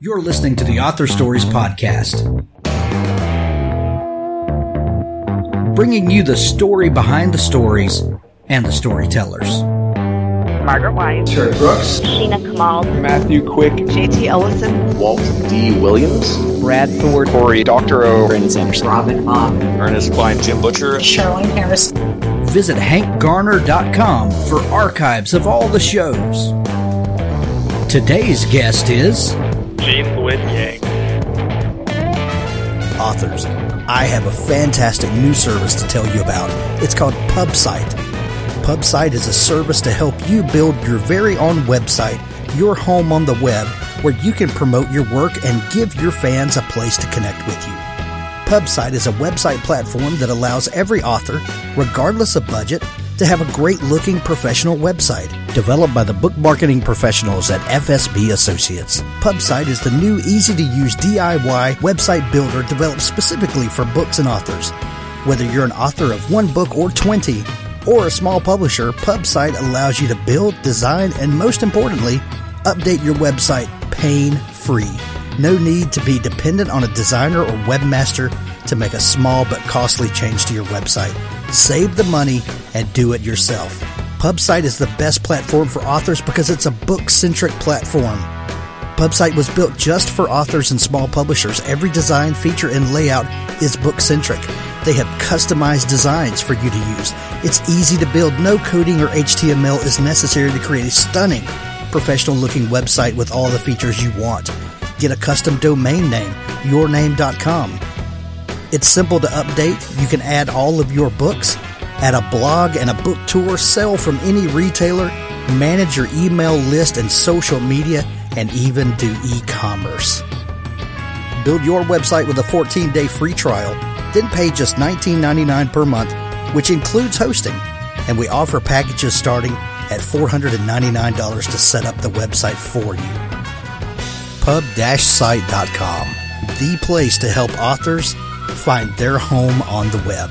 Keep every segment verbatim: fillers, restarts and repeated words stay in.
You're listening to the Author Stories Podcast, bringing you the story behind the stories and the storytellers. Margaret White, Terry Brooks, Sheena Kamal, Matthew Quick, J T Ellison, Walt D. Williams, Brad Thor, Corey, Doctor O, Brandon Sanderson, Robin Mom, Ernest Klein, Jim Butcher, Sherwin Harris. Visit hank garner dot com for archives of all the shows. Today's guest is Gene Luen Yang. Authors, I have a fantastic new service to tell you about. It's called PubSite. PubSite is a service to help you build your very own website, your home on the web, where you can promote your work and give your fans a place to connect with you. PubSite is a website platform that allows every author, regardless of budget, to have a great-looking professional website developed by the book marketing professionals at F S B Associates. PubSite is the new, easy-to-use D I Y website builder developed specifically for books and authors. Whether you're an author of one book or twenty, or a small publisher, PubSite allows you to build, design, and most importantly, update your website pain-free. No need to be dependent on a designer or webmaster to make a small but costly change to your website. Save the money and do it yourself. PubSite is the best platform for authors because it's a book-centric platform. PubSite was built just for authors and small publishers. Every design, feature, and layout is book-centric. They have customized designs for you to use. It's easy to build. No coding or H T M L is necessary to create a stunning, professional-looking website with all the features you want. Get a custom domain name, your name dot com. It's simple to update. You can add all of your books, add a blog and a book tour, sell from any retailer, manage your email list and social media, and even do e-commerce. Build your website with a fourteen-day free trial, then pay just nineteen ninety-nine per month, which includes hosting. And we offer packages starting at four hundred ninety-nine dollars to set up the website for you. pub dash site dot com, the place to help authors find their home on the web.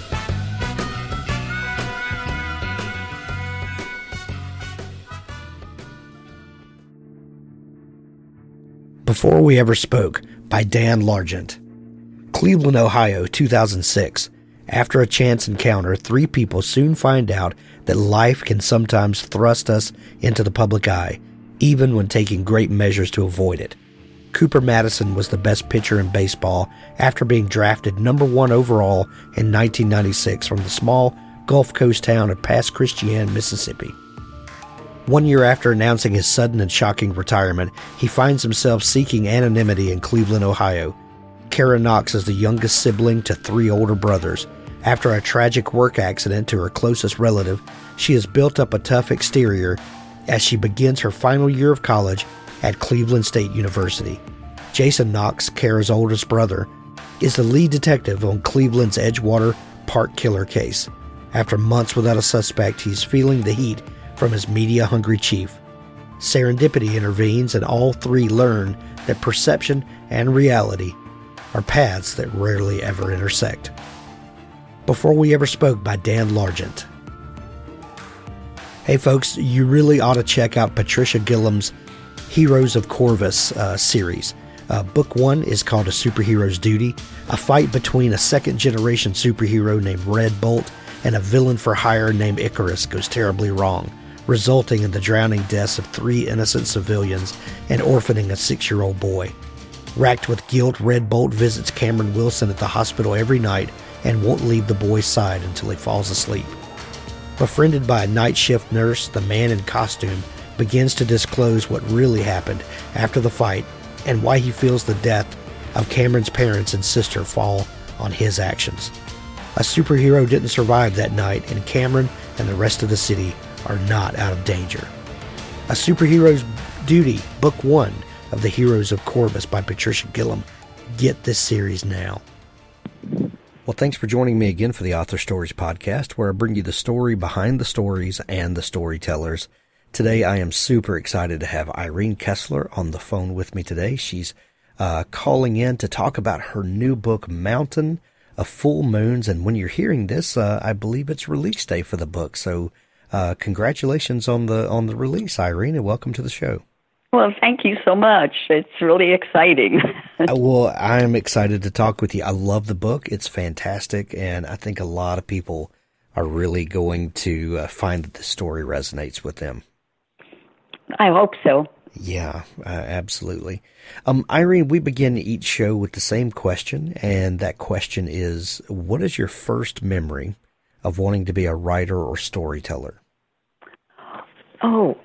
Before We Ever Spoke by Dan Largent. Cleveland, Ohio, two thousand six. After a chance encounter, three people soon find out that life can sometimes thrust us into the public eye, even when taking great measures to avoid it. Cooper Madison was the best pitcher in baseball after being drafted number one overall in nineteen ninety-six from the small Gulf Coast town of Pass Christian, Mississippi. One year after announcing his sudden and shocking retirement, he finds himself seeking anonymity in Cleveland, Ohio. Kara Knox is the youngest sibling to three older brothers. After a tragic work accident to her closest relative, she has built up a tough exterior as she begins her final year of college at Cleveland State University. Jason Knox, Kara's oldest brother, is the lead detective on Cleveland's Edgewater Park killer case. After months without a suspect, he's feeling the heat from his media-hungry chief. Serendipity intervenes, and all three learn that perception and reality are paths that rarely ever intersect. Before We Ever Spoke by Dan Largent. Hey folks, you really ought to check out Patricia Gillam's Heroes of Corvus uh, series. Uh, book one is called A Superhero's Duty. A fight between a second-generation superhero named Red Bolt and a villain for hire named Icarus goes terribly wrong, resulting in the drowning deaths of three innocent civilians and orphaning a six-year-old boy. Racked with guilt, Red Bolt visits Cameron Wilson at the hospital every night and won't leave the boy's side until he falls asleep. Befriended by a night shift nurse, the man in costume begins to disclose what really happened after the fight and why he feels the death of Cameron's parents and sister fall on his actions. A superhero didn't survive that night, and Cameron and the rest of the city are not out of danger. A Superhero's Duty, Book one of the Heroes of Corvus by Patricia Gillam. Get this series now. Well, thanks for joining me again for the Author Stories Podcast, where I bring you the story behind the stories and the storytellers. Today, I am super excited to have Irene Kessler on the phone with me today. She's uh, calling in to talk about her new book, Mountain of Full Moons. And when you're hearing this, uh, I believe it's release day for the book. So uh, congratulations on the on the release, Irene, and welcome to the show. Well, thank you so much. It's really exciting. Uh, well, I'm excited to talk with you. I love the book. It's fantastic, and I think a lot of people are really going to uh, find that the story resonates with them. I hope so. Yeah, uh, absolutely. Um, Irene, we begin each show with the same question, and that question is, what is your first memory of wanting to be a writer or storyteller? Oh,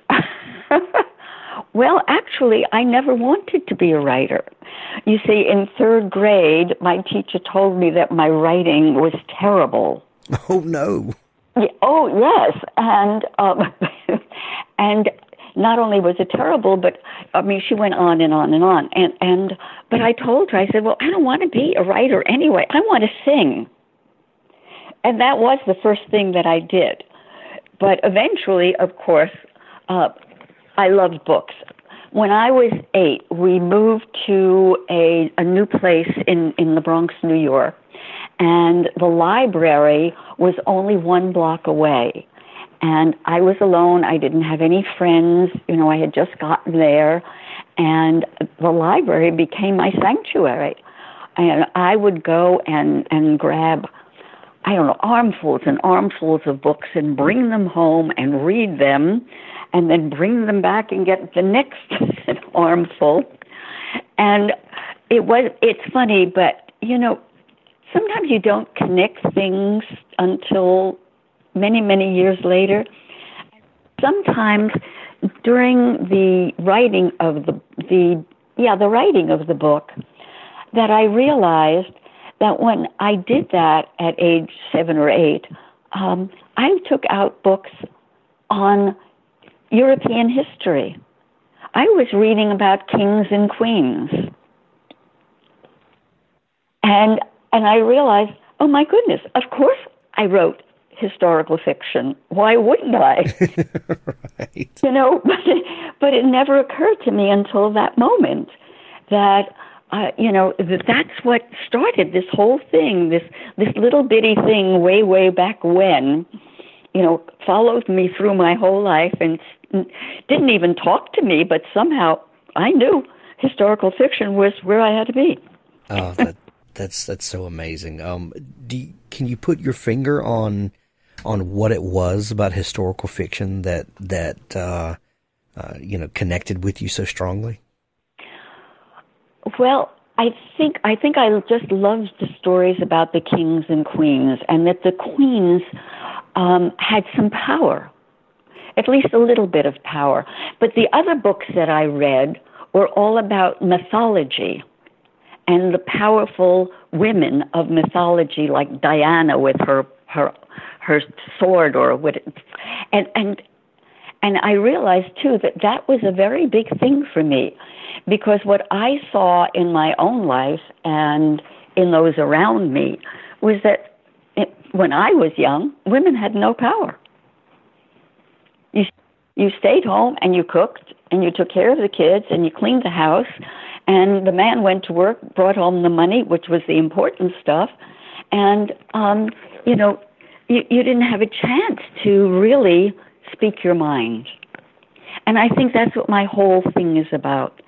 well, actually, I never wanted to be a writer. You see, in third grade, my teacher told me that my writing was terrible. Oh, no. Yeah, oh, yes. And, um, and not only was it terrible, but, I mean, she went on and on and on. And, and, but I told her, I said, well, I don't want to be a writer anyway. I want to sing. And that was the first thing that I did. But eventually, of course, uh, I loved books. When I was eight, we moved to a, a new place in, in the Bronx, New York, and the library was only one block away. And I was alone. I didn't have any friends. You know, I had just gotten there, and the library became my sanctuary. And I would go and, and grab, I don't know, armfuls and armfuls of books and bring them home and read them, and then bring them back and get the next armful. And it was, it's funny, but, you know, sometimes you don't connect things until many, many years later. Sometimes during the writing of the, the, yeah, the writing of the book, that I realized that when I did that at age seven or eight, um, I took out books on European history. I was reading about kings and queens. And and I realized, oh my goodness, of course I wrote historical fiction. Why wouldn't I? Right. You know, but it, but it never occurred to me until that moment that uh, you know, that that's what started this whole thing, this this little bitty thing way, way back when, you know, followed me through my whole life and didn't even talk to me, but somehow I knew historical fiction was where I had to be. Oh, that, that's that's so amazing. Um, do you, can you put your finger on on what it was about historical fiction that that uh, uh, you know connected with you so strongly? Well, I think I think I just loved the stories about the kings and queens, and that the queens um, had some power. At least a little bit of power. But the other books that I read were all about mythology and the powerful women of mythology, like Diana with her her her sword, or what. It, and and and I realized too that that was a very big thing for me, because what I saw in my own life and in those around me was that it, when I was young, women had no power. You you stayed home and you cooked and you took care of the kids and you cleaned the house, and the man went to work, brought home the money, which was the important stuff, and um, you know you, you didn't have a chance to really speak your mind. And I think that's what my whole thing is about.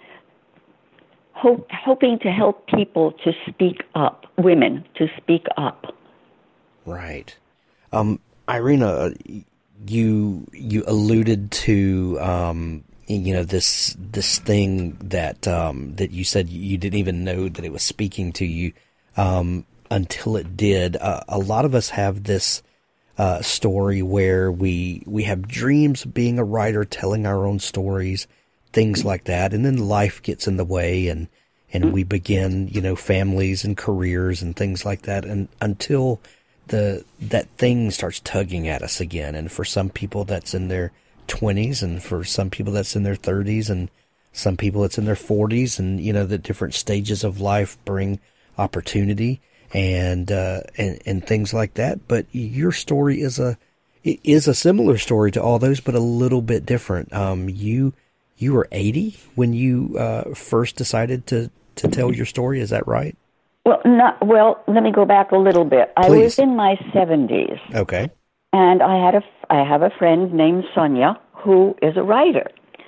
Hope, hoping to help people to speak up, women to speak up. Right. Um, Irina, you you alluded to um, you know this this thing that um, that you said you didn't even know that it was speaking to you um, until it did. Uh, a lot of us have this uh, story where we we have dreams of being a writer, telling our own stories, things like that, and then life gets in the way, and and mm-hmm. we begin, you know, families and careers and things like that, and until the that thing starts tugging at us again. And for some people that's in their twenties, and for some people that's in their thirties, and some people it's in their forties, and you know the different stages of life bring opportunity and uh and, and things like that. But your story is a it is a similar story to all those, but a little bit different. Um you you were eighty when you uh first decided to to tell your story, is that right? Well, not, well, let me go back a little bit. Please. I was in my seventies. Okay. And I had a, I have a friend named Sonia who is a writer.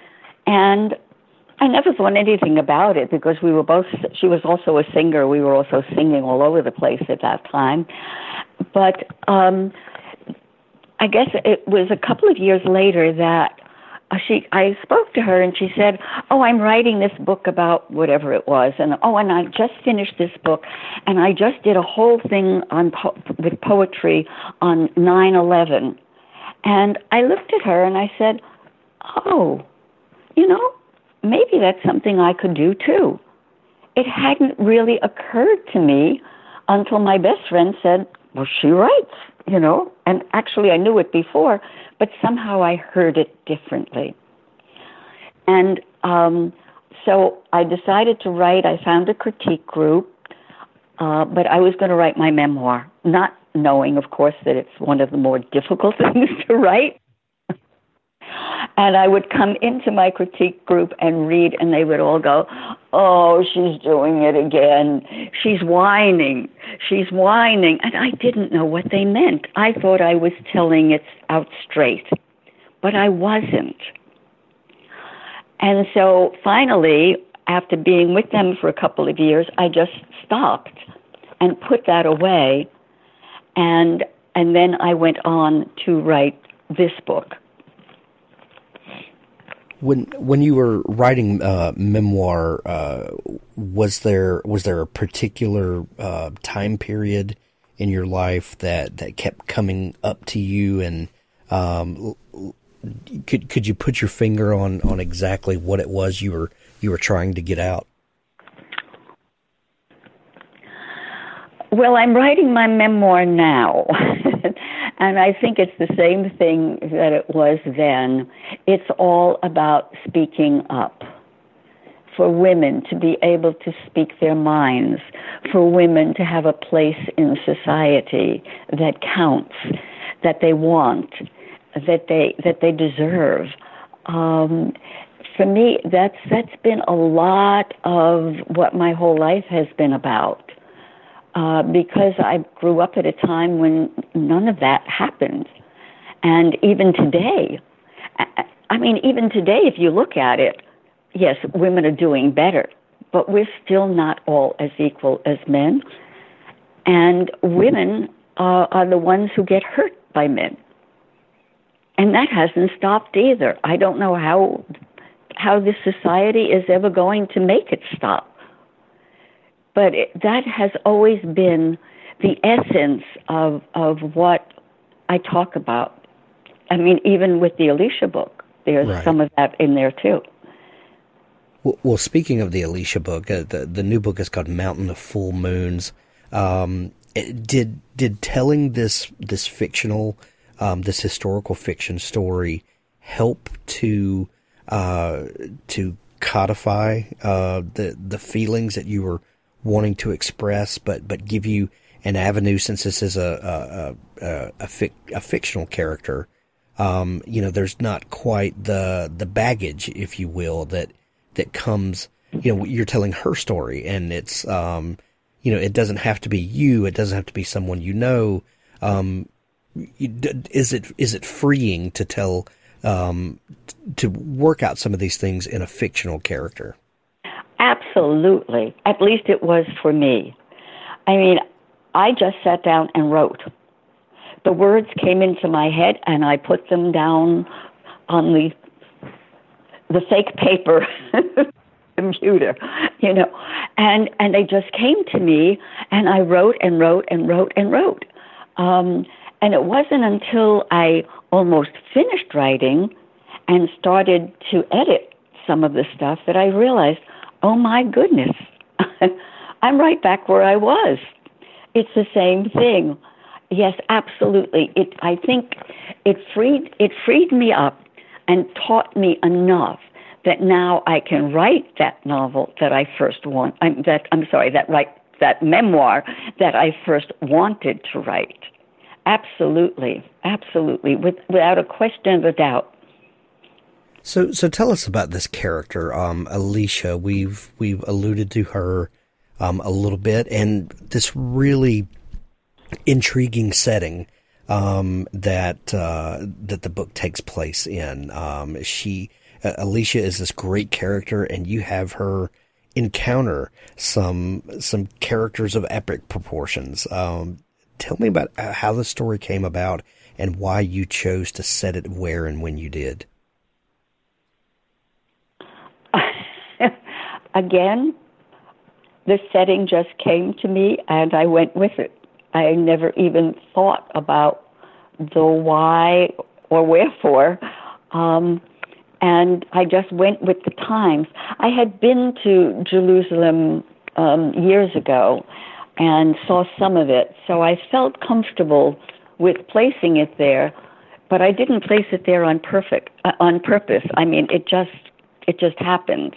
And I never thought anything about it because we were both, she was also a singer. We were also singing all over the place at that time. But um, I guess it was a couple of years later that she, I spoke to her and she said, oh, I'm writing this book about whatever it was. And, oh, and I just finished this book and I just did a whole thing on po- with poetry on nine eleven. And I looked at her and I said, oh, you know, maybe that's something I could do too. It hadn't really occurred to me until my best friend said, well, she writes, you know, and actually I knew it before, but somehow I heard it differently. And um, so I decided to write. I found a critique group, uh, but I was going to write my memoir, not knowing, of course, that it's one of the more difficult things to write. And I would come into my critique group and read, and they would all go, oh, she's doing it again. She's whining. She's whining. And I didn't know what they meant. I thought I was telling it out straight, but I wasn't. And so finally, after being with them for a couple of years, I just stopped and put that away. And and then I went on to write this book. When when you were writing uh, memoir, uh, was there was there a particular uh, time period in your life that, that kept coming up to you, and um, could could you put your finger on, on exactly what it was you were you were trying to get out? Well, I'm writing my memoir now. And I think it's the same thing that it was then. It's all about speaking up. For women to be able to speak their minds, for women to have a place in society that counts, that they want, that they that they deserve. Um, for me, that's that's been a lot of what my whole life has been about. Uh, because I grew up at a time when none of that happened. And even today, I mean, even today, if you look at it, yes, women are doing better, but we're still not all as equal as men. And women uh, are the ones who get hurt by men. And that hasn't stopped either. I don't know how how this society is ever going to make it stop. But it, that has always been the essence of of what I talk about. I mean, even with the Alicia book, there's right. some of that in there too. Well, well speaking of the Alicia book, uh, the the new book is called Mountain of Full Moons. Um, it, did did telling this this fictional, um, this historical fiction story help to uh, to codify uh, the the feelings that you were wanting to express, but but give you an avenue, since this is a a a, a, fic, a fictional character? Um, you know, there's not quite the the baggage, if you will, that that comes. You know, you're telling her story, and it's um, you know, it doesn't have to be you. It doesn't have to be someone you know. Um, is it is it freeing to tell um, to work out some of these things in a fictional character? Absolutely. At least it was for me. I mean, I just sat down and wrote. The words came into my head, and I put them down on the the fake paper computer, you know, and and they just came to me, and I wrote and wrote and wrote and wrote. Um, and it wasn't until I almost finished writing and started to edit some of the stuff that I realized, oh my goodness, I'm right back where I was. It's the same thing. Yes, absolutely. It, I think it freed it freed me up and taught me enough that now I can write that novel that I first want. I'm, that I'm sorry, that write that memoir that I first wanted to write. Absolutely, absolutely, with, without a question of a doubt. So, so tell us about this character, um, Alicia. We've we've alluded to her um, a little bit, and this really intriguing setting um, that uh, that the book takes place in. Um, she uh, Alicia is this great character, and you have her encounter some some characters of epic proportions. Um, tell me about how the story came about and why you chose to set it where and when you did. Again, the setting just came to me, and I went with it. I never even thought about the why or wherefore, um, and I just went with the times. I had been to Jerusalem um, years ago and saw some of it, so I felt comfortable with placing it there, but I didn't place it there on perfect uh, on purpose. I mean, it just it just happened.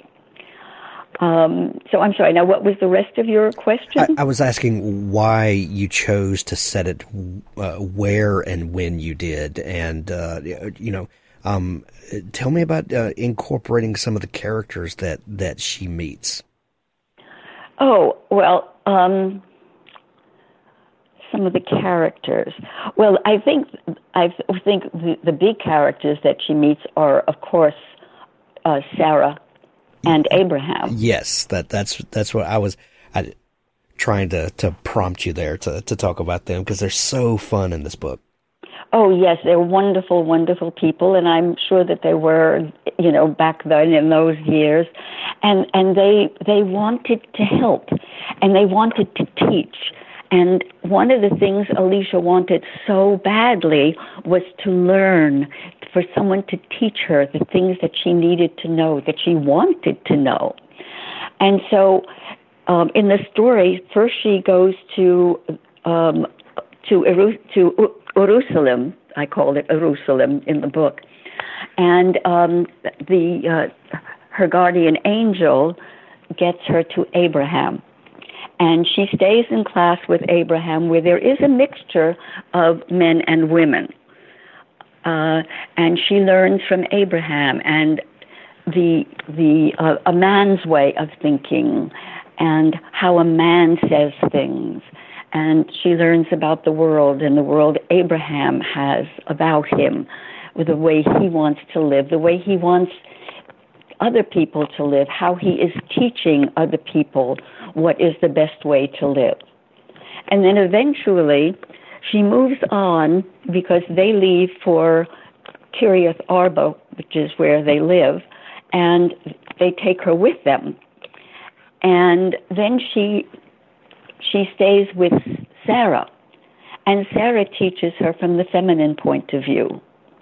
Um, so I'm sorry. Now, what was the rest of your question? I, I was asking why you chose to set it uh, where and when you did, and uh, you know, um, tell me about uh, incorporating some of the characters that, that she meets. Oh well, um, some of the characters. Well, I think I think the, the big characters that she meets are, of course, uh, Sarah and Abraham. Yes, that that's that's what I was I, trying to, to prompt you there to, to talk about them, because they're so fun in this book. Oh yes, they're wonderful, wonderful people, and I'm sure that they were, you know, back then in those years, and and they they wanted to help, and they wanted to teach. And one of the things Alicia wanted so badly was to learn, for someone to teach her the things that she needed to know, that she wanted to know. And so um, in the story, first she goes to um, to Eru- to Jerusalem. I call it Jerusalem in the book. And um, the uh, her guardian angel gets her to Abraham. And she stays in class with Abraham, where there is a mixture of men and women. Uh, and she learns from Abraham and the the uh, a man's way of thinking, and how a man says things. And she learns about the world and the world Abraham has about him, with the way he wants to live, the way he wants other people to live, how he is teaching other people what is the best way to live. And then eventually she moves on, because they leave for Kiryat Arba, which is where they live, and they take her with them. And then she she stays with Sarah, and Sarah teaches her from the feminine point of view,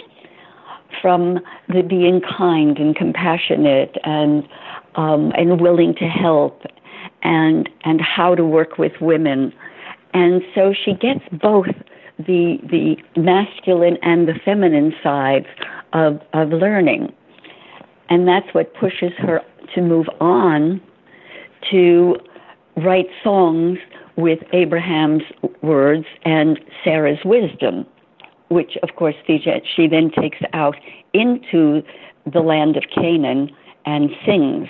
from the being kind and compassionate and um, and willing to help, and and how to work with women. And so she gets both the the masculine and the feminine sides of of learning. And that's what pushes her to move on to write songs with Abraham's words and Sarah's wisdom, which, of course, she then takes out into the land of Canaan and sings.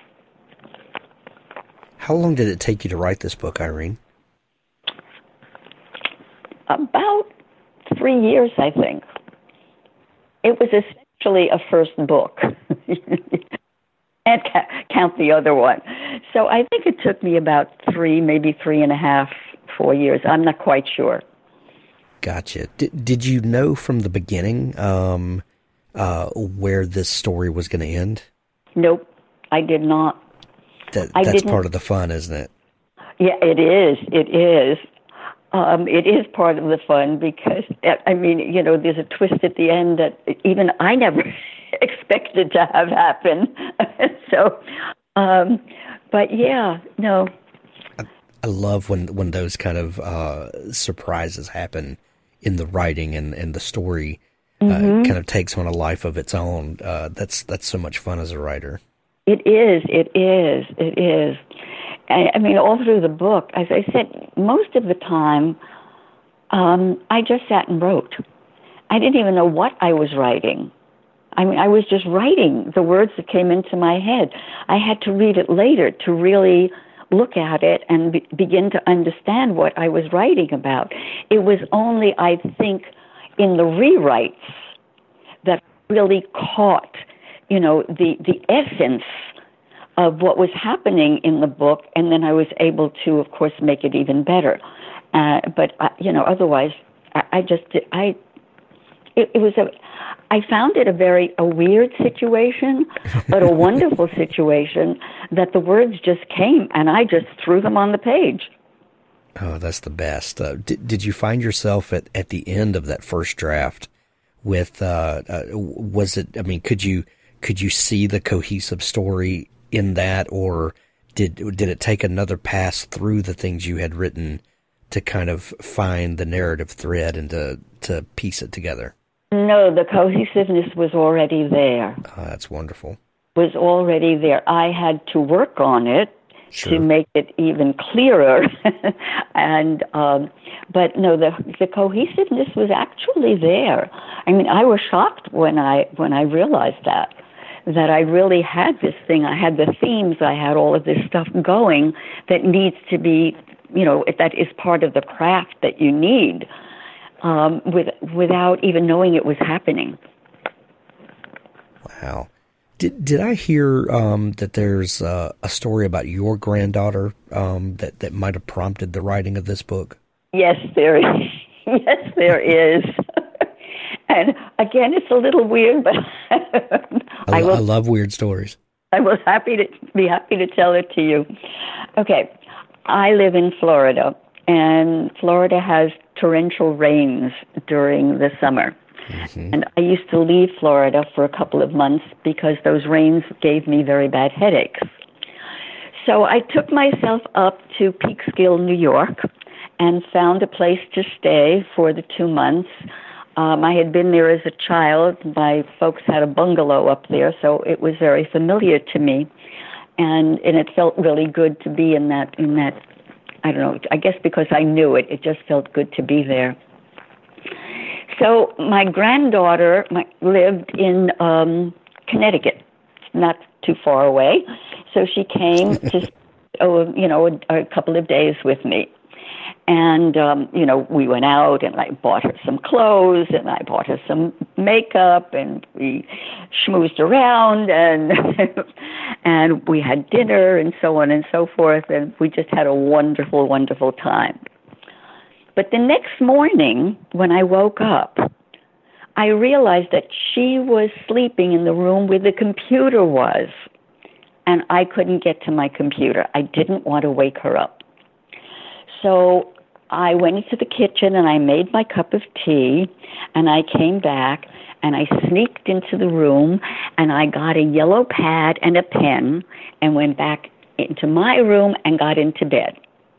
How long did it take you to write this book, Irene? About three years, I think. It was essentially a first book. Can't count the other one. So I think it took me about three, maybe three and a half, four years. I'm not quite sure. Gotcha. Did, did you know from the beginning um, uh, where this story was going to end? Nope, I did not. That, I that's didn't. part of the fun, isn't it? Yeah, it is. It is. Um, it is part of the fun, because, I mean, you know, there's a twist at the end that even I never expected to have happen. so, um, but yeah, no. I, I love when, when those kind of uh, surprises happen in the writing, and, and the story uh, mm-hmm. kind of takes on a life of its own. Uh, that's that's so much fun as a writer. It is. It is. It is. I, I mean, all through the book, as I said, most of the time, um, I just sat and wrote. I didn't even know what I was writing. I mean, I was just writing the words that came into my head. I had to read it later to really look at it and be, begin to understand what I was writing about. It was only, I think, in the rewrites that I really caught you know, the, the essence of what was happening in the book, and then I was able to, of course, make it even better. Uh, but, uh, you know, otherwise, I, I just, I, it, it was a, I found it a very, a weird situation, but a wonderful situation that the words just came and I just threw them on the page. Oh, that's the best. Uh, did, did you find yourself at, at the end of that first draft with, uh, uh, was it, I mean, could you, could you see the cohesive story in that, or did, did it take another pass through the things you had written to kind of find the narrative thread and to, to piece it together? No, the cohesiveness was already there. Oh, that's wonderful. Was already there. I had to work on it sure. to make it even clearer. and um, but no, the the cohesiveness was actually there. I mean, I was shocked when I when I realized that that I really had this thing. I had the themes. I had all of this stuff going that needs to be, you know, that is part of the craft that you need. Um, with, without even knowing it was happening. Wow. Did did I hear um, that there's uh, a story about your granddaughter um, that, that might have prompted the writing of this book? Yes, there is. Yes, there is. And again, it's a little weird, but I, I, will, I love weird stories. I was happy to be happy to tell it to you. Okay, I live in Florida, and Florida has torrential rains during the summer. Mm-hmm. And I used to leave Florida for a couple of months because those rains gave me very bad headaches. So I took myself up to Peekskill, New York, and found a place to stay for the two months. Um, I had been there as a child. My folks had a bungalow up there, so it was very familiar to me. And and it felt really good to be in that in that I don't know, I guess because I knew it, it just felt good to be there. So my granddaughter my, lived in um, Connecticut, not too far away. So she came to, oh, you know, a, a couple of days with me. And, um, you know, we went out and I bought her some clothes and I bought her some makeup and we schmoozed around and and we had dinner and so on and so forth. And we just had a wonderful, wonderful time. But the next morning when I woke up, I realized that she was sleeping in the room where the computer was. And I couldn't get to my computer. I didn't want to wake her up. So I went into the kitchen and I made my cup of tea and I came back and I sneaked into the room and I got a yellow pad and a pen and went back into my room and got into bed.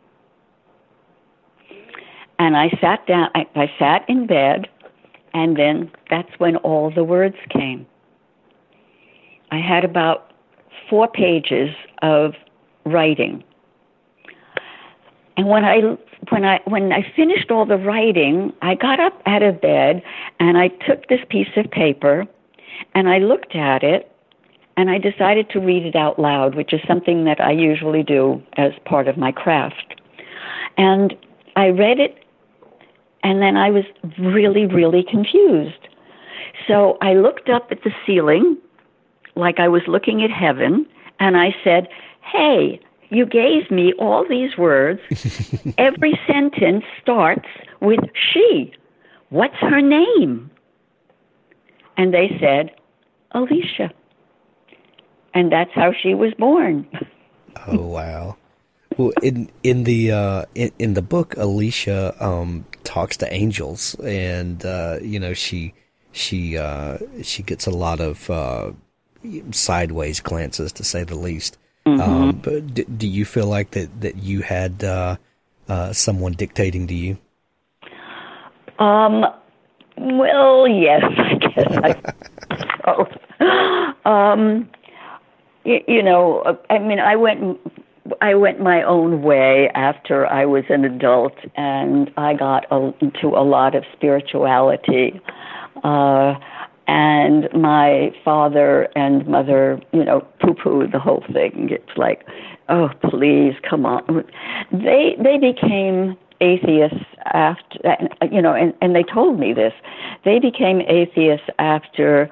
And I sat down, I, I sat in bed, and then that's when all the words came. I had about four pages of writing. And when I when I when I finished all the writing, I got up out of bed and I took this piece of paper and I looked at it and I decided to read it out loud, which is something that I usually do as part of my craft. And I read it and then I was really, really confused. So I looked up at the ceiling like I was looking at heaven and I said, "Hey, you gave me all these words. Every sentence starts with she. What's her name?" And they said, "Alicia." And that's how she was born. Oh, wow. Well, in in the uh, in, in the book, Alicia um, talks to angels, and uh, you know she she uh, she gets a lot of uh, sideways glances, to say the least. Mm-hmm. Um, but d- do you feel like that, that you had uh, uh, someone dictating to you? Um. Well, yes, I guess I so. Um. You, you know, I mean, I went, I went my own way after I was an adult, and I got a, into a lot of spirituality. Uh, And my father and mother, you know, poo-pooed the whole thing. It's like, oh, please, come on. They they became atheists after, you know, and, and they told me this. They became atheists after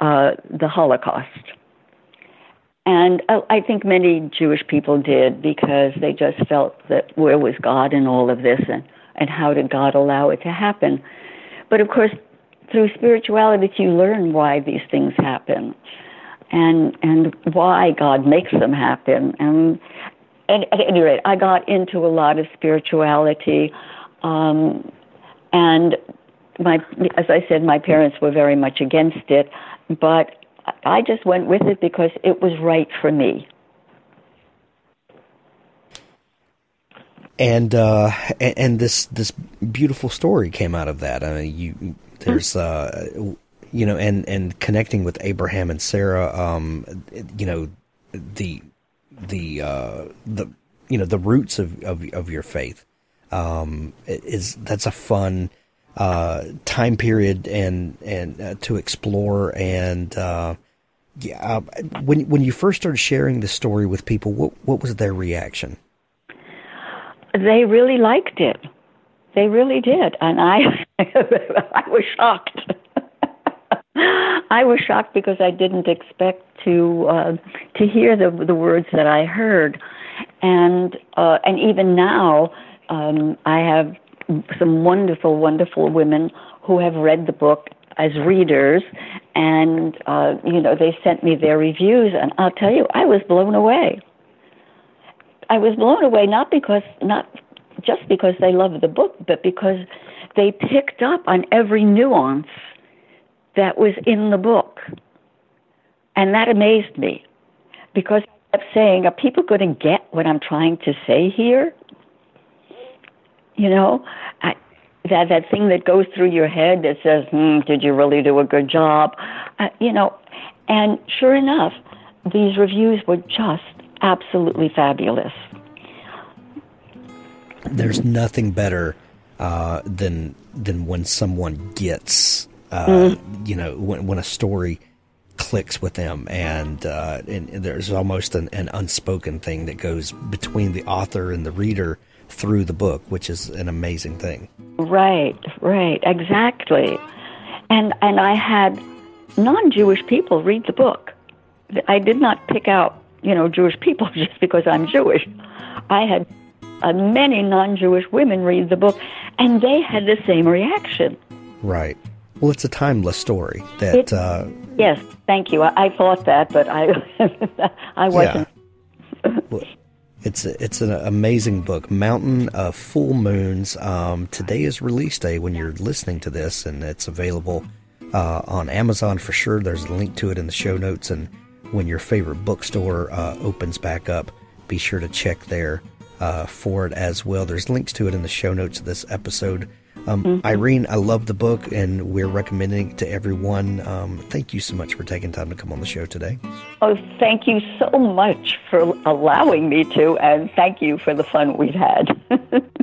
uh, the Holocaust. And I, I think many Jewish people did, because they just felt that where was God in all of this, and, and how did God allow it to happen? But of course, through spirituality, you learn why these things happen, and and why God makes them happen. And, and at any rate, I got into a lot of spirituality, um, and my, as I said, my parents were very much against it, but I just went with it because it was right for me. And uh, and, and this this beautiful story came out of that. I mean, you there's uh, you know, and, and connecting with Abraham and Sarah, um, you know, the the uh, the you know the roots of of, of your faith, um, is that's a fun uh, time period and and uh, to explore. And uh, yeah, uh, when when you first started sharing the story with people, what what was their reaction? They really liked it. They really did, and I I was shocked. I was shocked because I didn't expect to uh, to hear the the words that I heard, and uh, and even now um, I have some wonderful, wonderful women who have read the book as readers, and uh, you know, they sent me their reviews, and I'll tell you, I was blown away. I was blown away not because not just because they loved the book, but because they picked up on every nuance that was in the book. And that amazed me, because I kept saying, are people going to get what I'm trying to say here? You know, I, that that thing that goes through your head that says, hmm, did you really do a good job? Uh, you know, and sure enough, these reviews were just absolutely fabulous. There's nothing better uh, than than when someone gets, uh, mm. you know, when when a story clicks with them, and, uh, and there's almost an, an unspoken thing that goes between the author and the reader through the book, which is an amazing thing. Right, right, exactly. And and I had non-Jewish people read the book. I did not pick out, you know, Jewish people just because I'm Jewish. I had uh, many non-Jewish women read the book, and they had the same reaction. Right. Well, it's a timeless story. That it, uh, yes, thank you. I, I thought that, but I I wasn't. Yeah. Well, it's a, it's an amazing book, Mountain of Full Moons. Um, today is release day when you're listening to this, and it's available uh, on Amazon for sure. There's a link to it in the show notes, and when your favorite bookstore uh, opens back up, be sure to check there uh, for it as well. There's links to it in the show notes of this episode. Um, mm-hmm. Irene, I love the book, and we're recommending it to everyone. Um, thank you so much for taking time to come on the show today. Oh, thank you so much for allowing me to, and thank you for the fun we've had.